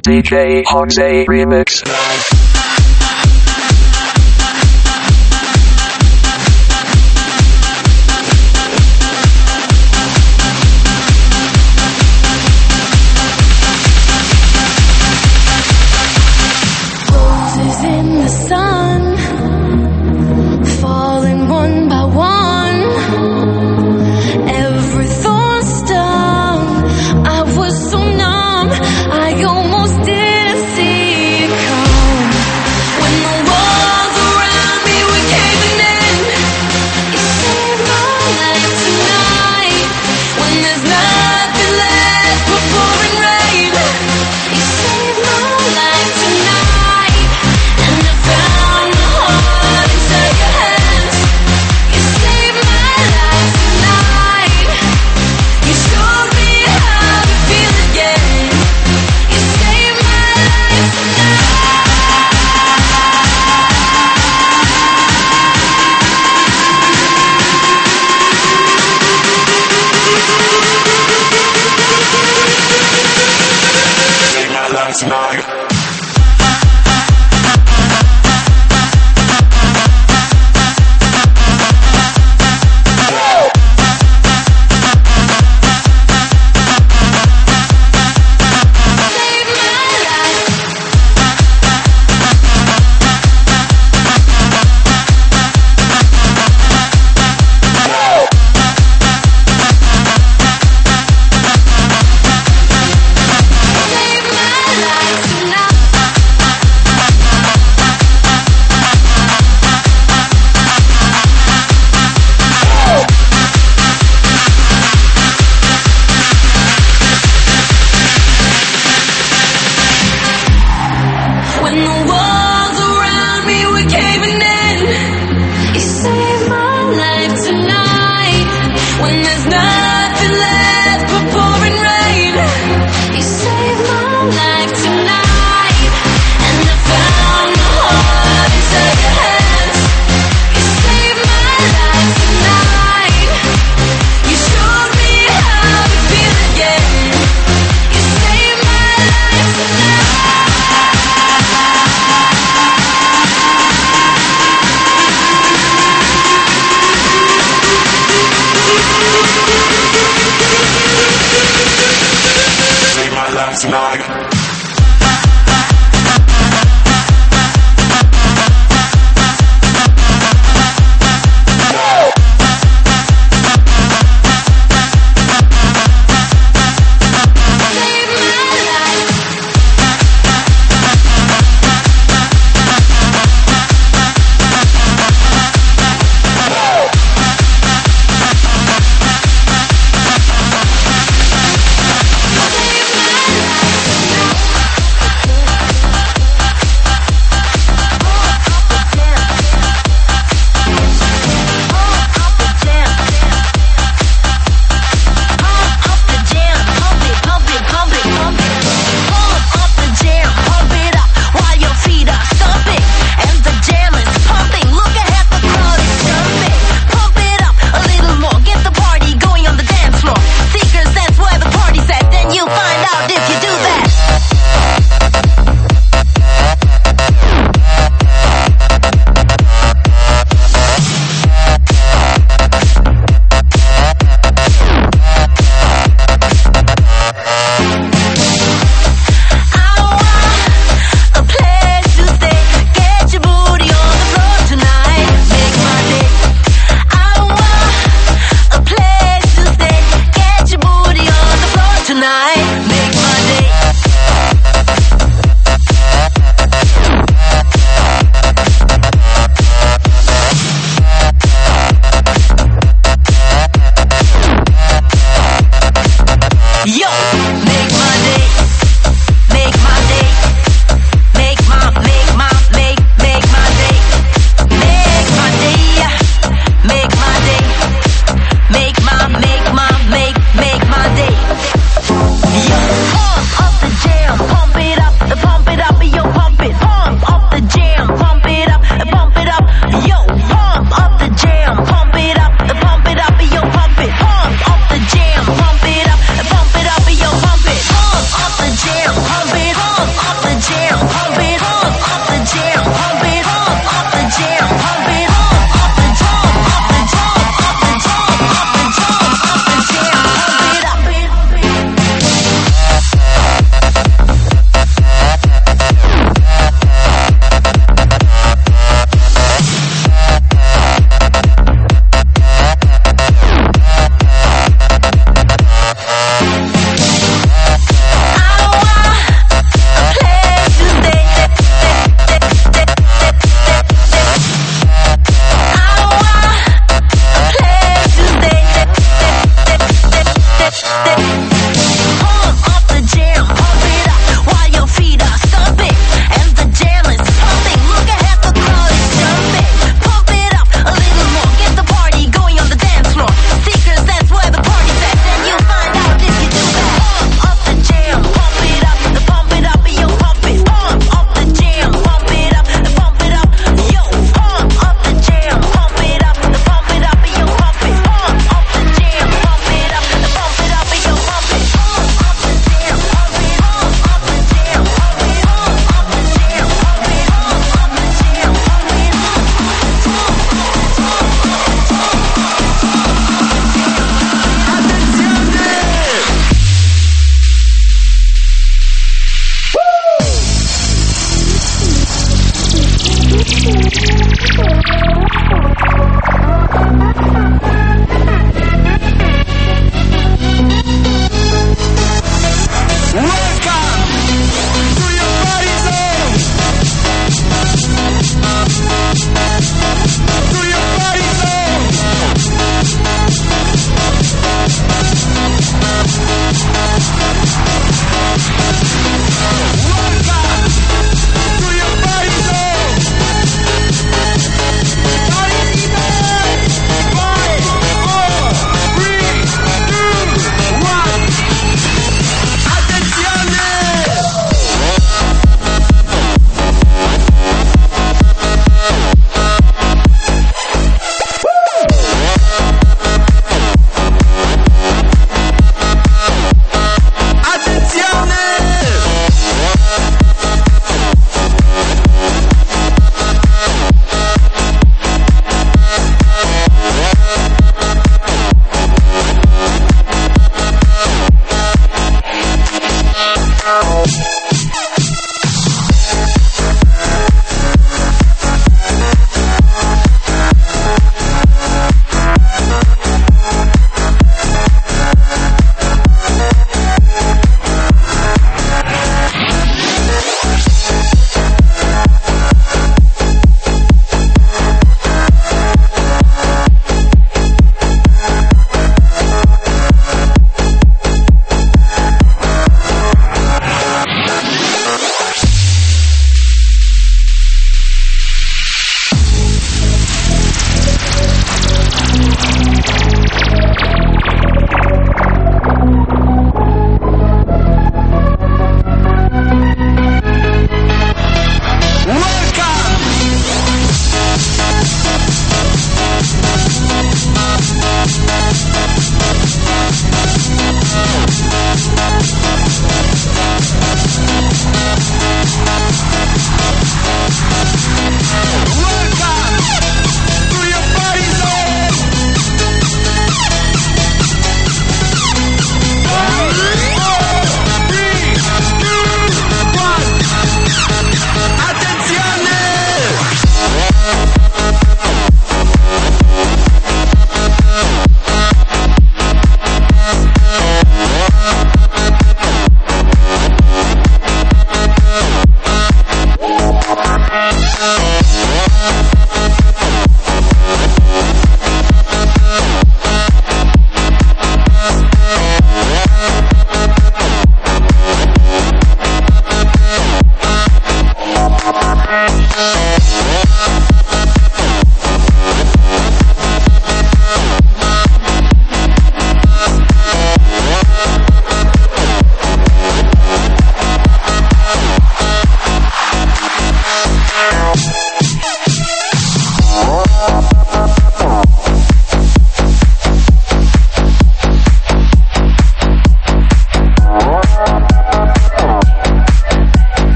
DJ Jose Remix. Roses in the sun, falling one by one. Every thorn stung, I was so numb, I almost didn't see it come. When the walls around me were caving in, you saved my life tonight. When there's nothing left but pouring rain, you saved my life tonight. And I found my heart inside your hands. You saved my life tonight. You showed me how to feel again. You saved my life Save my life tonight. tonight.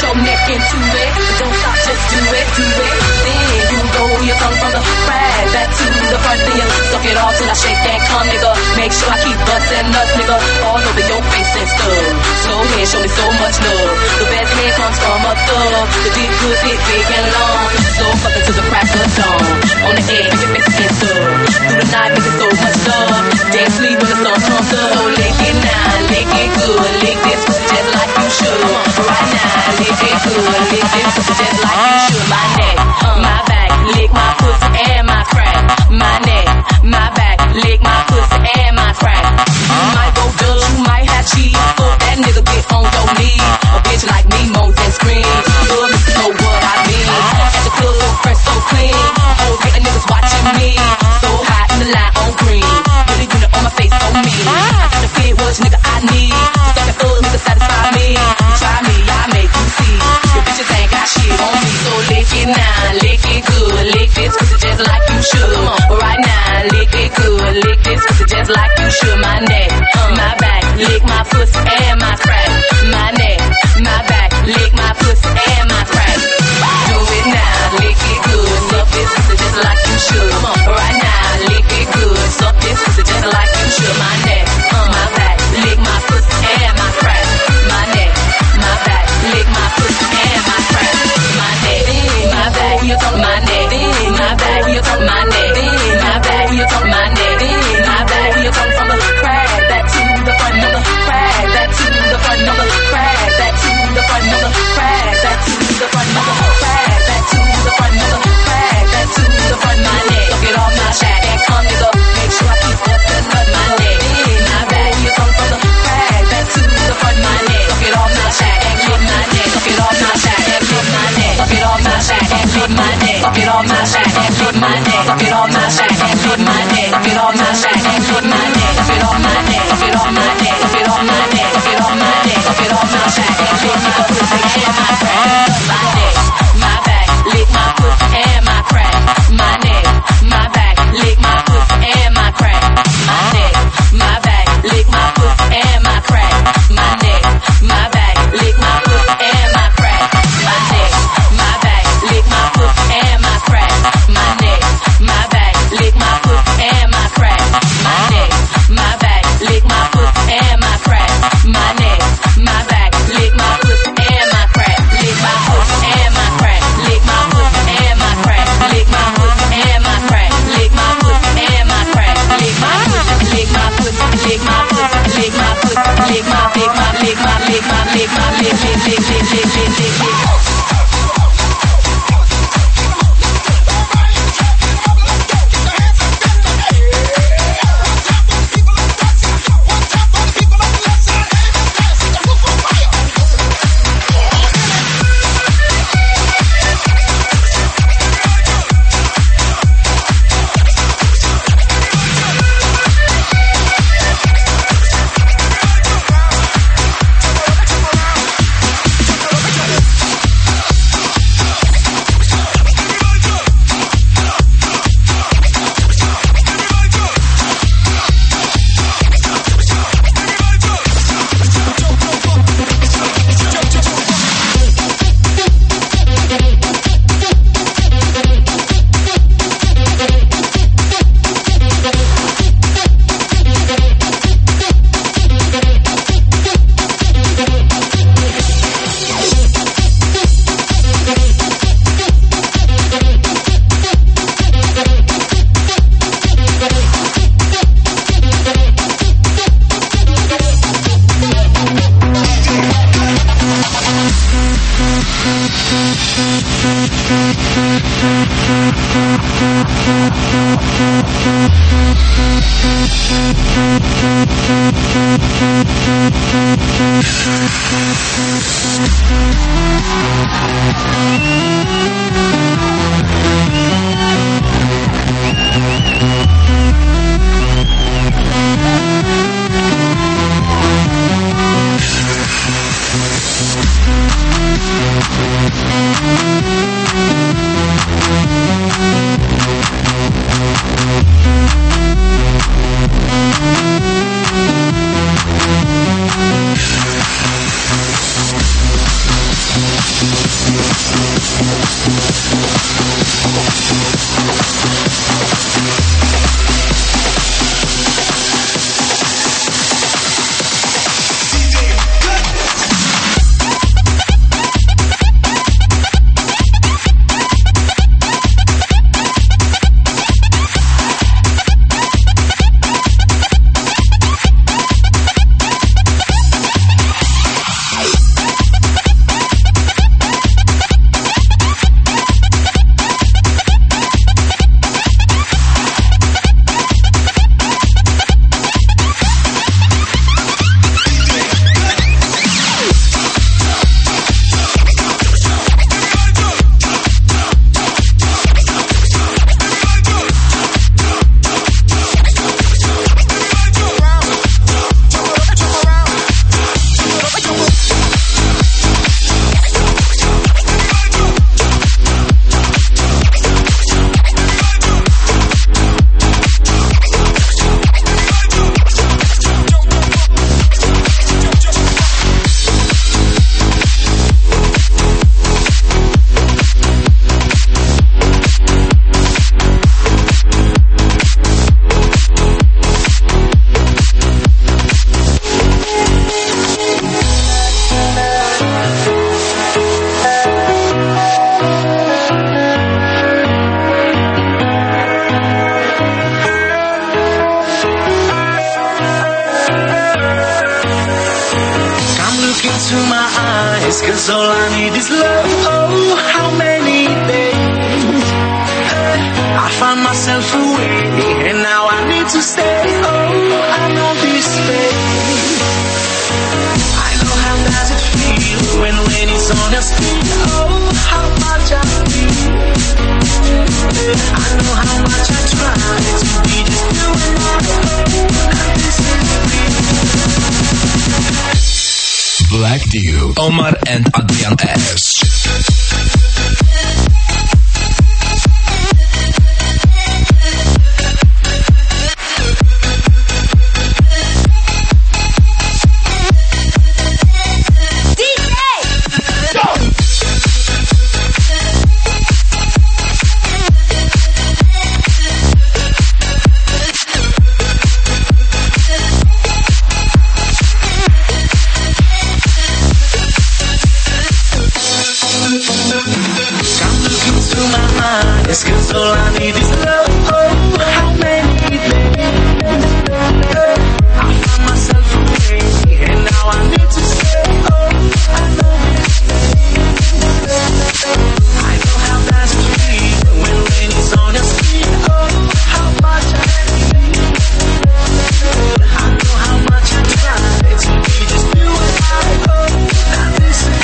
your neck into it. Don't stop, just do it, do it. Then you roll your tongue from the crack back to the front, then you suck it off till I shake that cum, nigga. Make sure I keep bustin' nuts, nigga, all over your face and stuff. Slow head, show me so much love. The best head comes from a thug. The dick good, hit big and long. So fucking to the crack of dawn. On the edge, your face and stuff. Through the night, nigga, so much love. Dance sleep when the sun comes up. So lick it now, lick it good. Lick this pussy just like you should. Right now, lick it good. Lick this pussy just like you should. My neck, my back, lick my pussy and my crack. My neck, my back, lick my pussy and my crack. You might go Dutch, you might have cheese. Fuck that nigga, get on your knees. A bitch like me moans and screams. Good, you know what I mean. At the club, so fresh, so clean. Whole hit niggas watching me. So hot in the light on green. Put a unit on my face, on me. I got the fit, what nigga I need. Stuck and full, nigga satisfy me. Try me, I make you see. Your bitches ain't got shit on me. So lick it now, lick it good. Lick this pussy just like you should. Right now, lick it good. Lick this pussy just like you should. My neck, my back, lick my pussy and my crack. My neck, my back, lick my pussy and my crack. Do it now, lick it good. Suck this pussy just like you should. Right now, lick it good. Suck this pussy just like you should. My neck, my back, lick my pussy and my crack. My neck, my back, lick my pussy and my crack. My neck, my back, you talk my neck. My back, you talk my neck. My back, you talk my neck. My back, you talk from the crack back to the front of the crack back to the front of the crack back to the front of the crack back to the front of the crack back to the front of the crack back to the front of my neck. Suck it off my shack and come, nigga. Make sure I keep bustin' up my neck. My back, you come from the crack back to the front of my neck. Suck it off my shack and clip my neck. Suck it off my shack and clip my neck. Suck it off my shack and clip my neck. Suck it off my shack and clip my neck. Suck it off my shack and clip my neck. Suck it off my shack and clip my neck. Suck it off my neck. Suck it off my neck. Suck it off my neck. Suck it off my neck. Suck it off my shack and clip my pussy and my crack. My neck, my back, lick my pussy and my crack. My neck, my back, lick my pussy and my crack. My neck, my back, lick my pussy and my crack. My neck, my back, lick my pussy and my crack. My neck, my back, lick my pussy and my crack. My neck, my back, lick my pussy and my crack. My neck, my back, lick my pussy and my crack. My neck, my back, lick my pussy and my crack. Lick my pussy and my crack. Lick my pussy and my crack. Lick my pussy and my crack. Lick my pussy and my crack. Lick my pussy, lick my pussy, lick my pussy, lick my pussy, lick my, lick my, lick my, lick my, lick my, lick, lick, lick, lick, lick, lick, lick. 'Cause all I need is love. Oh, how many days I find myself away, and now I need to stay. Oh, I know this pain. I know how does it feel when it's on your skin. Oh, how much I feel. I know how much I try to be just you and I. And this is real. Black Dew, Omar and Adrian S. It's 'cause all I need is love. Oh, how many days I find myself away, and now I need to stay. Oh, I know this pain. I know how does it feel when it's on your skin. Oh, how much I feel. I know how much I try to be just you and I. Oh, now this is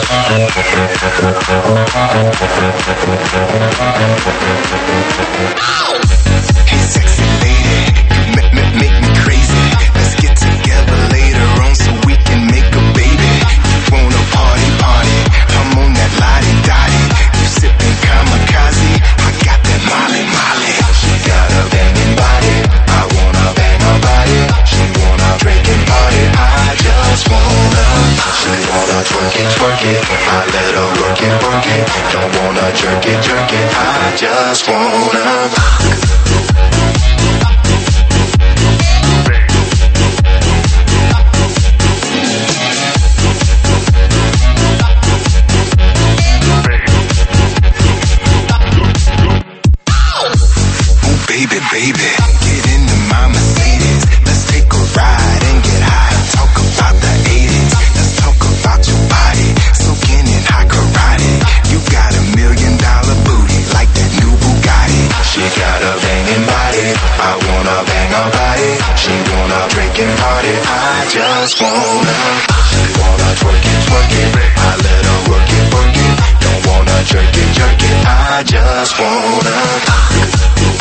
Hey sexy lady, you make me crazy. Let's get together later on so we can make a baby. You wanna party, party, I'm on that lottie-dottie. You sipping kamikaze, I got that Molly. She got a banging body, I wanna bang her body. She wanna drink and party, I just wanna. She wanna twerk it, I let her work it. Don't wanna jerk it, I just wanna. Baby, get into my Mercedes. Let's take a ride and get high. Talk about the 80s. Let's talk about your body. Soaking in hot karate. You got $1 million booty like that new Bugatti. She got a banging body. I wanna bang her body. She wanna drink and party. I just wanna. She wanna twerk it. I let her work it. Don't wanna jerk it. I just wanna.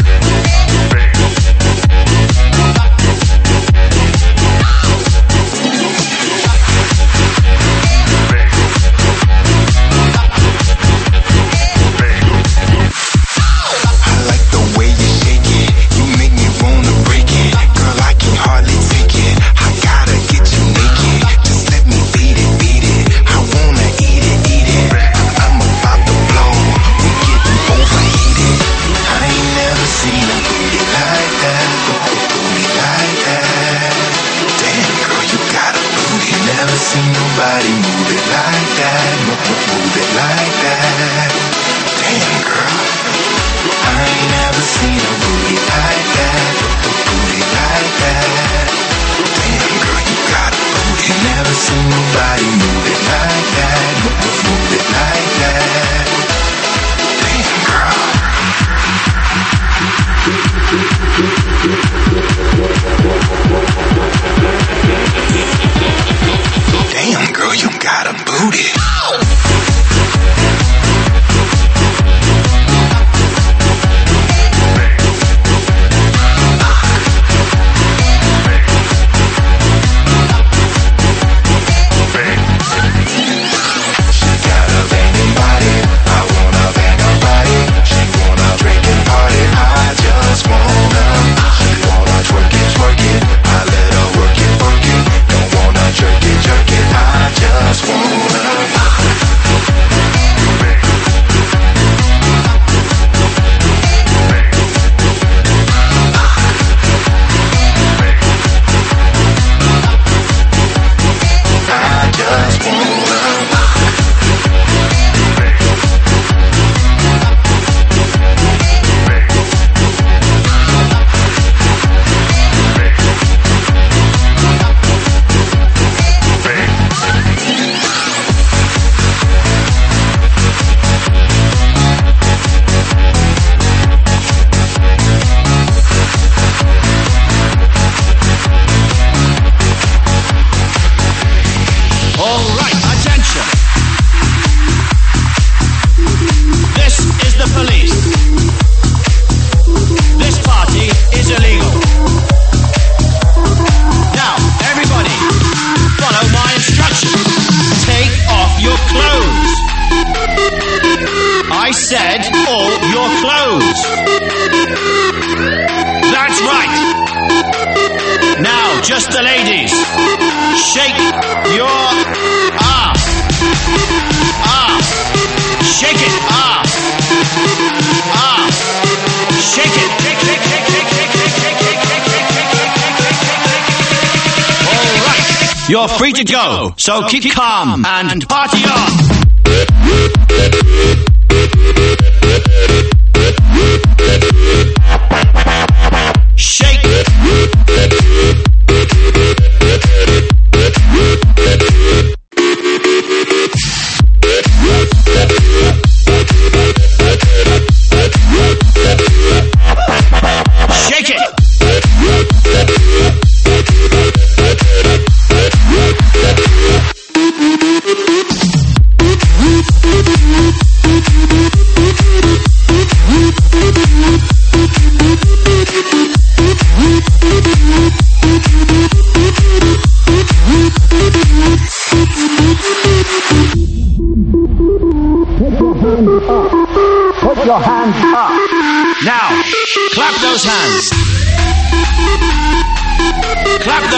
Just the ladies. Shake your ass. Shake it. Shake it. All right. You're free to go. So keep calm and party on. Shake. Shake it.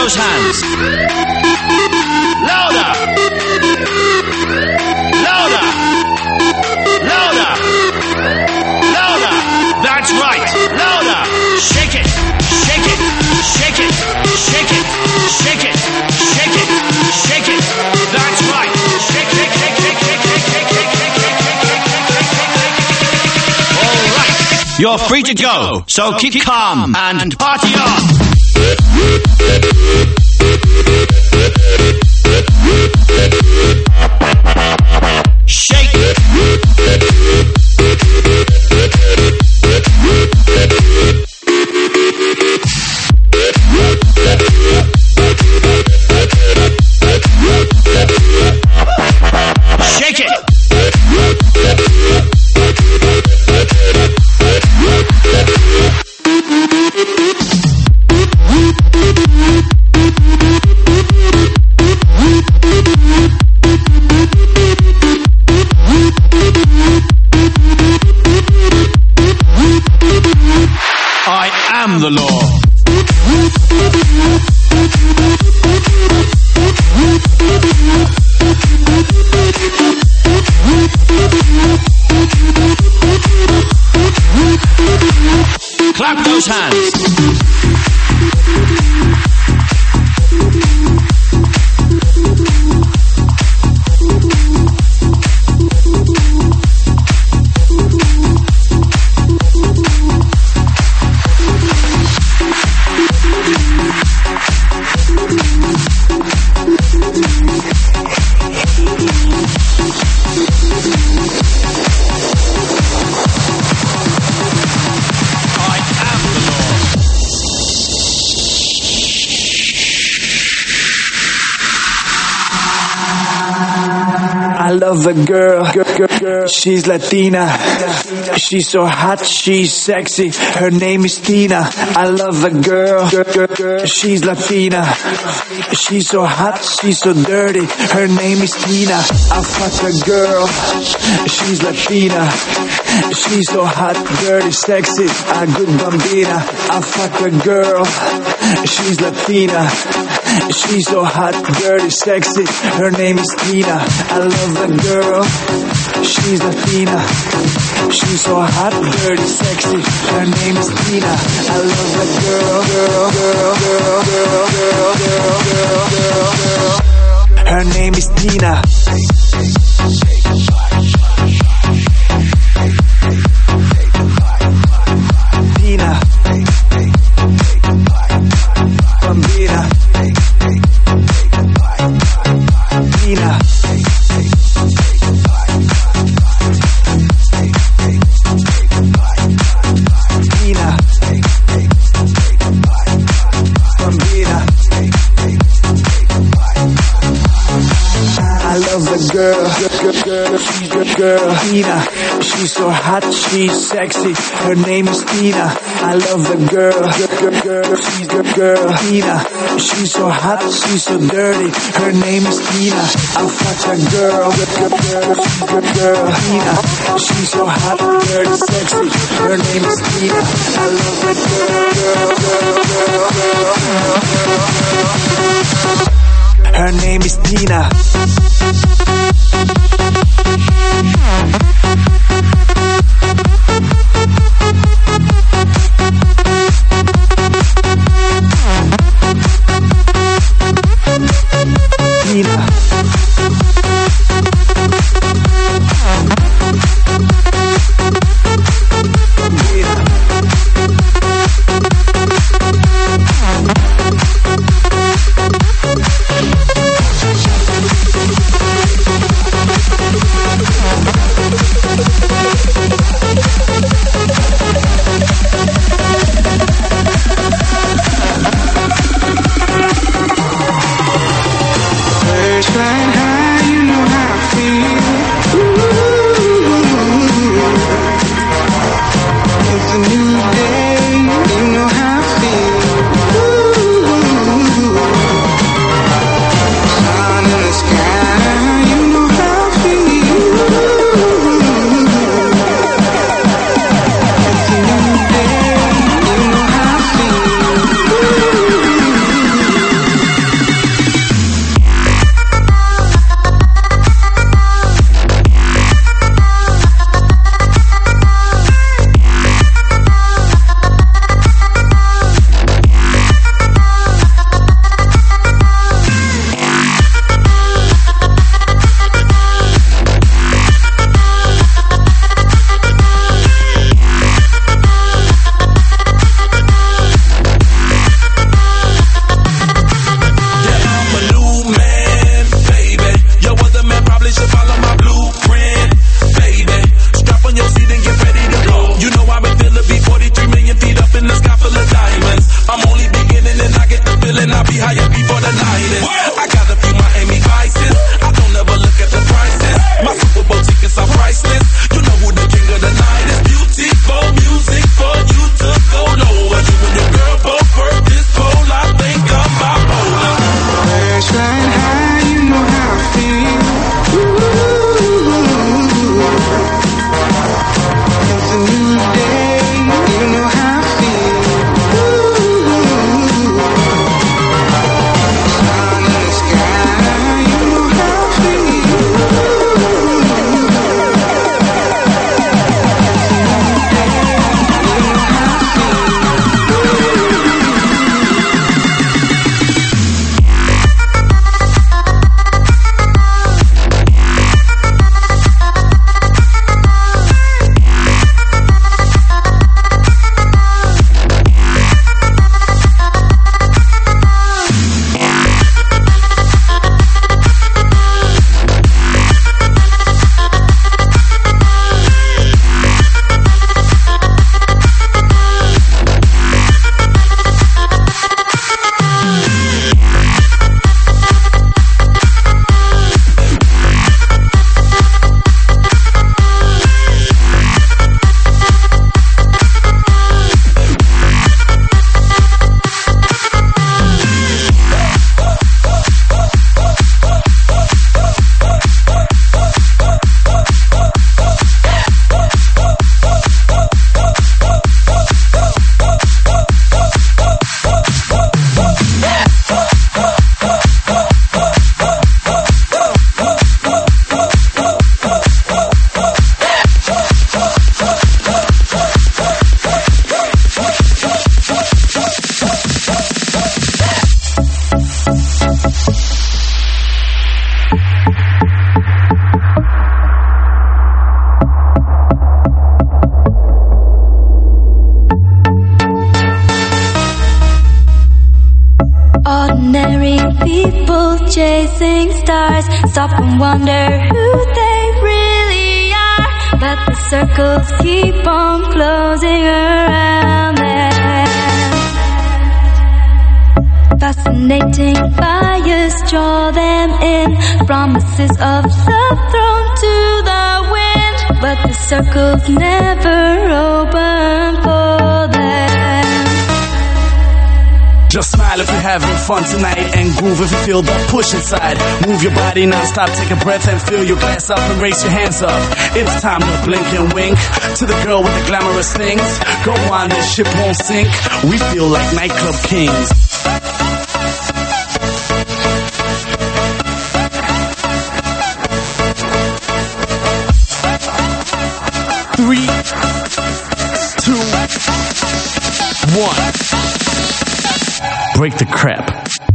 those hands. Louder. Louder. Louder. Louder. That's right. Louder. Shake it. Shake it. Shake it. Shake it. Shake it. Shake it. Shake it. That's right. Shake, shake, shake, shake, shake, shake, shake, shake, shake, shake, shake. All right. You're free to go. So keep calm and party on. Shake. Shake it. I am the law. Clap those hands. I love a girl, she's Latina. She's so hot, she's sexy. Her name is Tina. I love a girl, she's Latina. She's so hot, she's so dirty. Her name is Tina. I fuck a girl, she's Latina. She's so hot, dirty, sexy. A good bambina. I fuck a girl, she's Latina. She's so hot, dirty, sexy. Her name is Tina. I love a girl, she's Latina. She's so hot, dirty, sexy. Her name is Tina. I love a girl, girl. Her name is Tina. Tina. Bambina. Tina. Tina. Bambina. I love a girl, Tina. She's so hot, she's sexy. Her name is Tina. I love a girl, she's the girl, Tina. She's so hot, she's so dirty. Her name is Tina. I fuck a girl, she's the girl, Tina. She's so hot, dirty, sexy. Her name is Tina. I love a girl. Her name is Tina. Tina. feeling, I'll be higher before the night is. I got a few Miami vices, I don't ever look at the prices. My Super Bowl tickets are priceless. You know who the king of the night is. Beautiful music for you to go lower. You and your girl both work this pole, I think I'm bipolar. Flying high, you know how I feel. It's a new day, you know how I feel. Sun in the sky, you know how I Ordinary people chasing stars, stop and wonder who they really are. But the circles keep on closing around them. Fascinating fires draw them in, promises of love thrown to the wind. But the circles never open for them. Just smile if you're having fun tonight and groove if you feel the push inside. Move your body non-stop, take a breath and fill your glass up and raise your hands up. It's time to blink and wink to the girl with the glamorous things. Go on, this ship won't sink. We feel like nightclub kings. Three, two, one. Break the crap.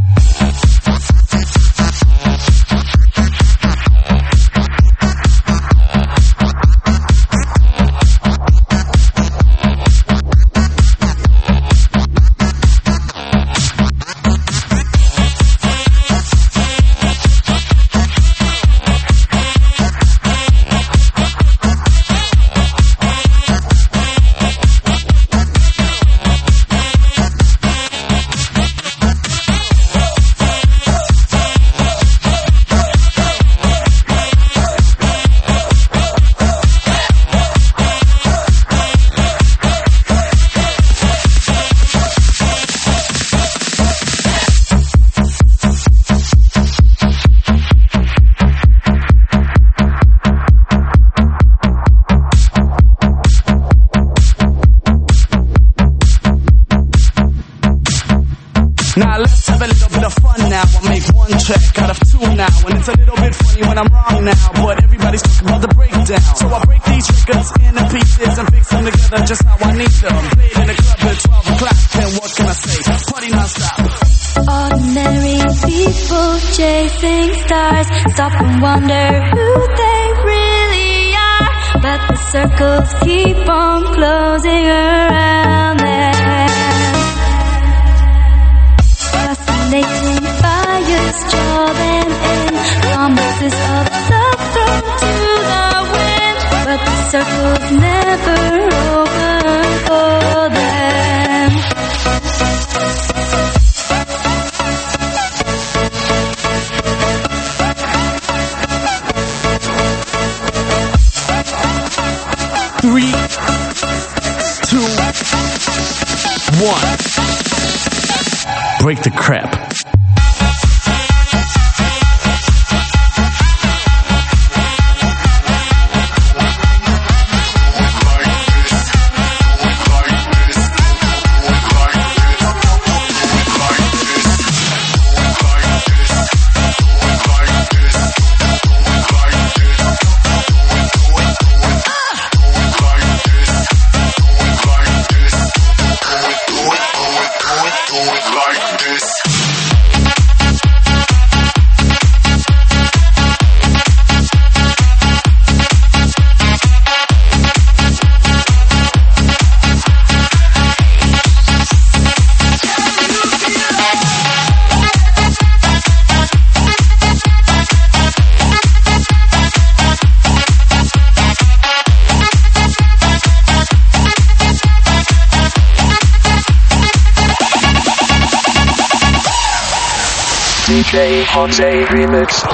Now let's have a little bit of fun now. I'll make one track out of two now. And it's a little bit funny when I'm wrong now, but everybody's talking about the breakdown. So I break these records into pieces and fix them together just how I need them. Played in the club at 12 o'clock, and what can I say? Party non-stop. Ordinary people chasing stars, stop and wonder who they really are. But the circles keep on closing around them. Fascinating fires draw them in, promises of love thrown to the wind. But the circles never open for them. break the crap. DJ Jose Remix.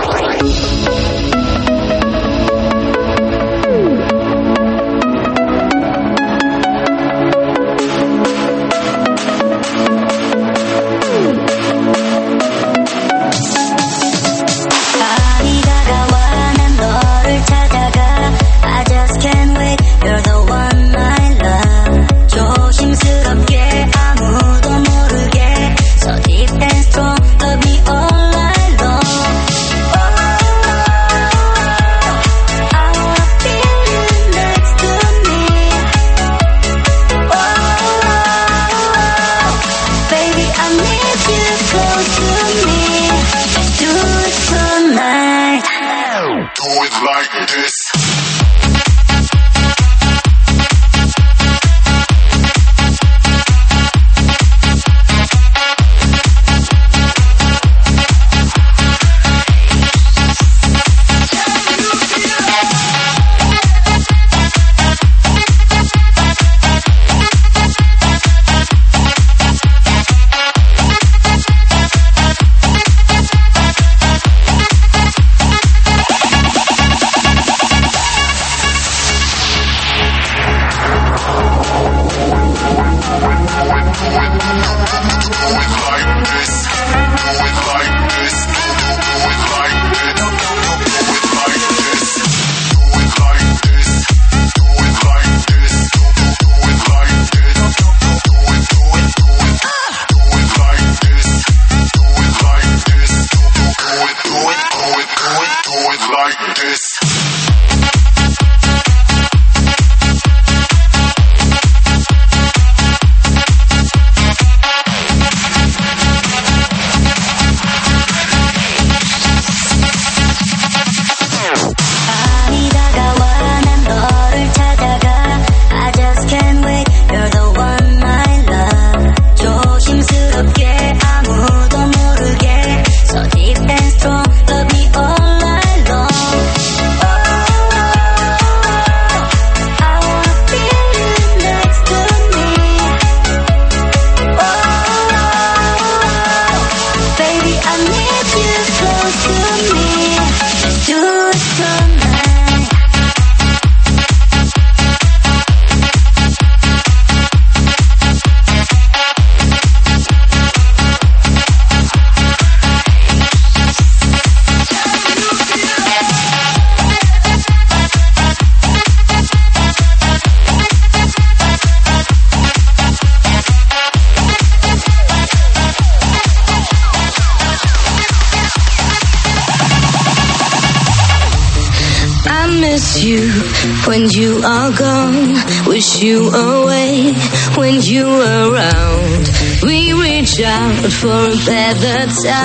When you are gone, wish you away. When you were around, we reach out for a better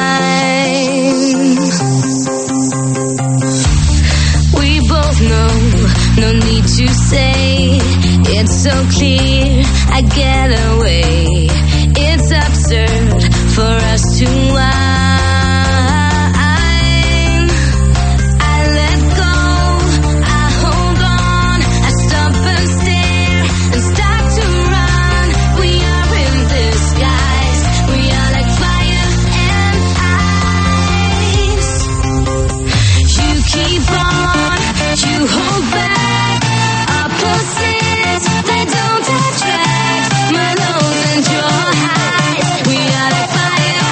time. We both know, no need to say. It's so clear, I get away. It's absurd for us to whine. They don't attract my nose and your eyes. We are like fire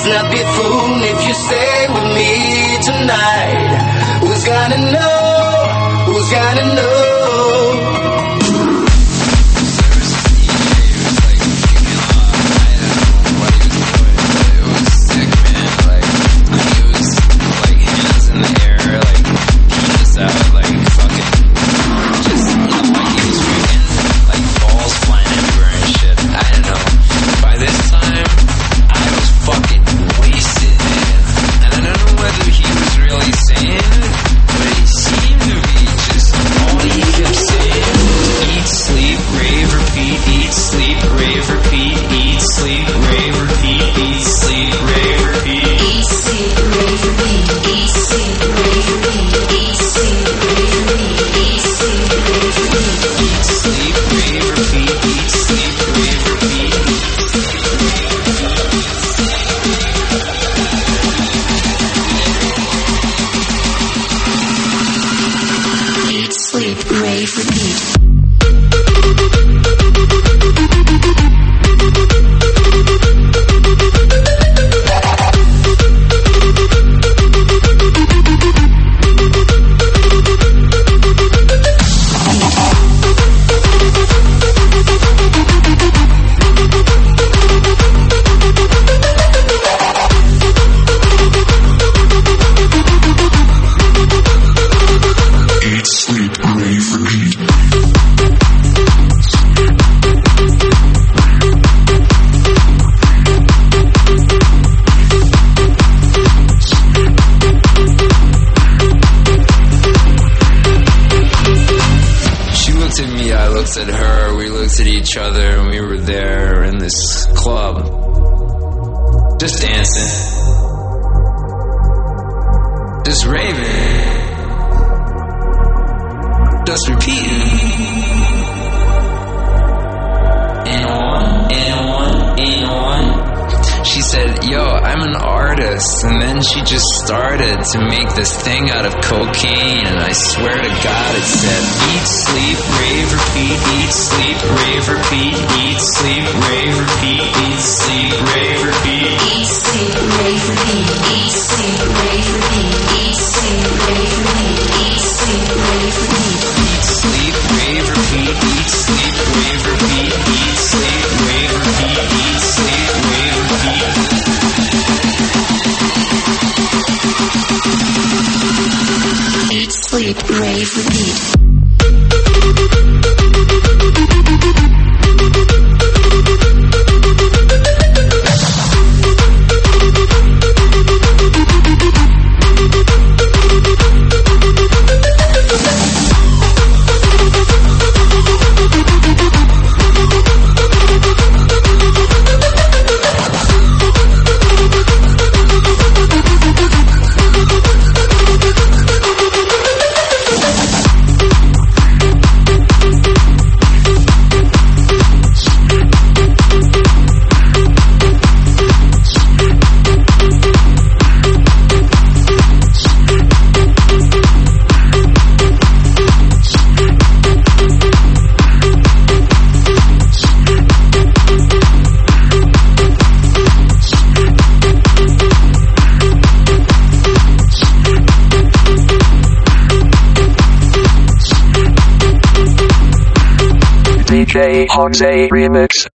not be fooled if you stay with me tonight. Who's gonna know? Who's gonna know? At her, we looked at each other, and we were there in this club, just dancing, just raving, just repeating, and on. She said, yo, I'm an artist, and then she just started to make this thing out of cocaine, and I swear to God it said, eat, sleep, rave, repeat, eat, sleep, rave, repeat, eat, sleep, rave, repeat, eat, sleep, rave, repeat, eat, sleep, rave, repeat, eat, sleep, rave, repeat, eat, sleep, rave, repeat, eat, sleep, rave, repeat, eat, sleep, rave, repeat, eat, sleep, rave, repeat, eat, sleep, rave, repeat, eat, sleep, rave, repeat. Eat, sleep, rave, repeat. DJ Jose Remix.